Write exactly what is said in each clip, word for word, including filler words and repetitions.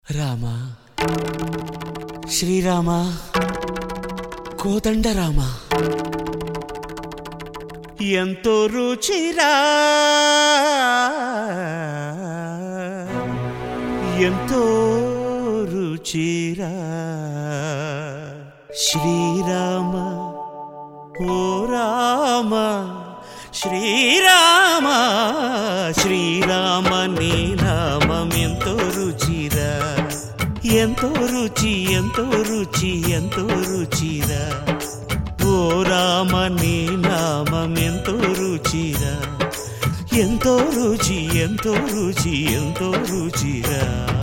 రామ శ్రీరామ కోదండ రామ ఎంతో రుచిరా ఎంతో రుచిరా శ్రీరామ ఓ రామ శ్రీరామ శ్రీరామ నీ నామం ఎంతో రుచిరా ఎంతో రుచి ఎంతో రుచి ఎంతో రుచిరా ఓ రామ నీ నామం ఎంతో రుచిరా ఎంతో రుచి ఎంతో రుచి ఎంతో రుచిరా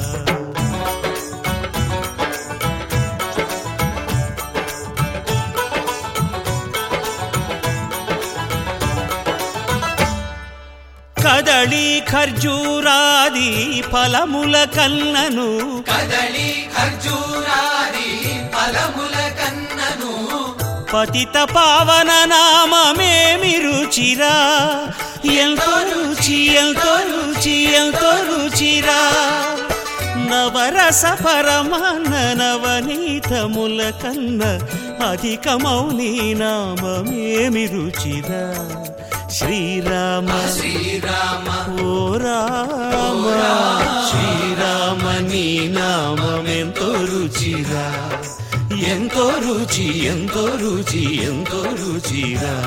కదళి ఖర్జూరాది ఫలముల కన్నను కదళి ఖర్జూరాది ఫలముల కన్నను పతిత పావన నామమేమి రుచిరా ఎంతో రుచి ఎంతో రుచి ఎంతో రుచిరా నవరస పరమాన్న నవనీతముల కన్న అధికమౌని నామమేమి రుచిరా శ్రీరామ శ్రీరామ ఓ రామ శ్రీరామ నీ నామం ఎంతో రుచిరా ఎంతో రుచి ఎంతో రుచి ఎంతో రుచిరా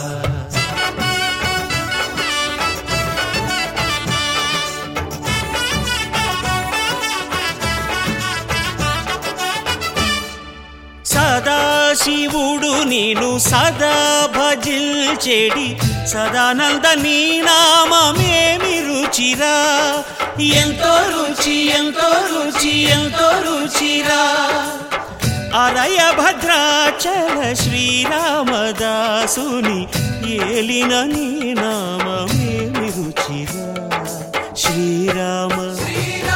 సదాశివుడు నేను సదా భజిల్చెడి సదానంద నీ నామమేమి రుచిరా ఎంతో రుచి ఎంతో రుచి ఎంతో రుచిరా అరయ భద్రాచల శ్రీరామదాసుని ఏలిన నీ నామమేమి రుచిరా శ్రీరామ శ్రీరామ